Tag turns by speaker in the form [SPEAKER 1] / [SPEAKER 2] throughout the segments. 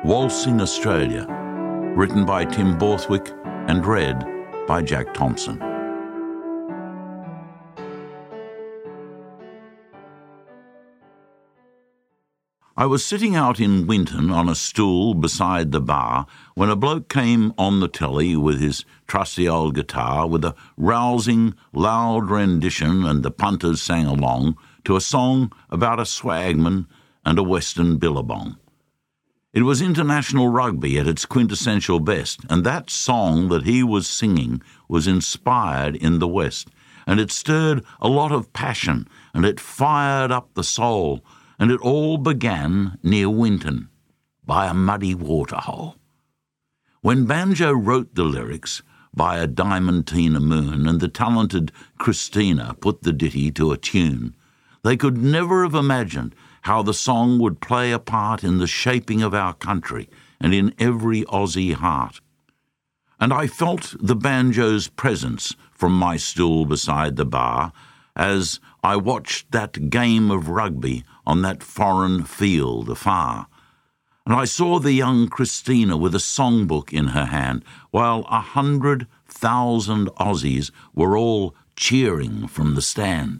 [SPEAKER 1] Waltzing Australia, written by Tim Borthwick and read by Jack Thompson. I was sitting out in Winton on a stool beside the bar when a bloke came on the telly with his trusty old guitar with a rousing, loud rendition, and the punters sang along to a song about a swagman and a Western billabong. It was international rugby at its quintessential best, and that song that he was singing was inspired in the West, and it stirred a lot of passion, and it fired up the soul, and it all began near Winton, by a muddy waterhole. When Banjo wrote the lyrics, by a Diamantina moon, and the talented Christina put the ditty to a tune, they could never have imagined how the song would play a part in the shaping of our country and in every Aussie heart. And I felt the banjo's presence from my stool beside the bar as I watched that game of rugby on that foreign field afar. And I saw the young Christina with a songbook in her hand, while 100,000 Aussies were all cheering from the stand.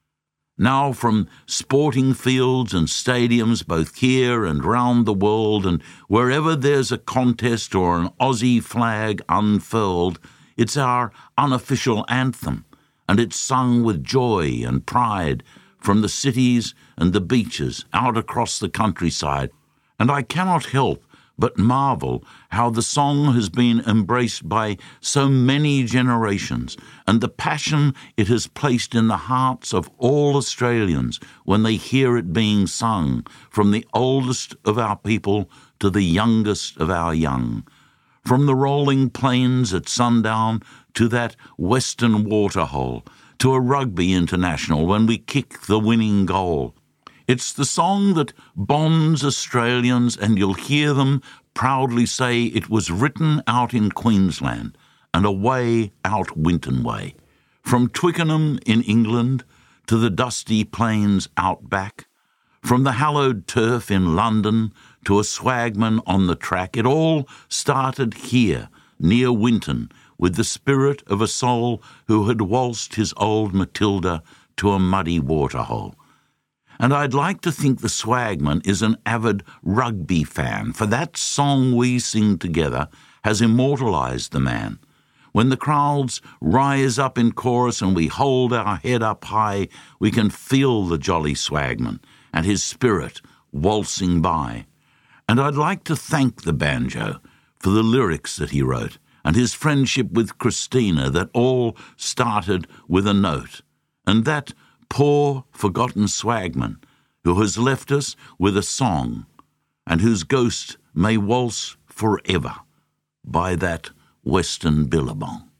[SPEAKER 1] Now from sporting fields and stadiums both here and round the world, and wherever there's a contest or an Aussie flag unfurled, it's our unofficial anthem, and it's sung with joy and pride from the cities and the beaches out across the countryside. And I cannot help but marvel how the song has been embraced by so many generations, and the passion it has placed in the hearts of all Australians when they hear it being sung, from the oldest of our people to the youngest of our young, from the rolling plains at sundown to that Western waterhole, to a rugby international when we kick the winning goal. It's the song that bonds Australians, and you'll hear them proudly say it was written out in Queensland and away out Winton way. From Twickenham in England to the dusty plains out back, from the hallowed turf in London to a swagman on the track, it all started here, near Winton, with the spirit of a soul who had waltzed his old Matilda to a muddy waterhole. And I'd like to think the swagman is an avid rugby fan, for that song we sing together has immortalised the man. When the crowds rise up in chorus and we hold our head up high, we can feel the jolly swagman and his spirit waltzing by. And I'd like to thank the banjo for the lyrics that he wrote and his friendship with Christina that all started with a note, and that poor, forgotten swagman who has left us with a song and whose ghost may waltz forever by that Western billabong.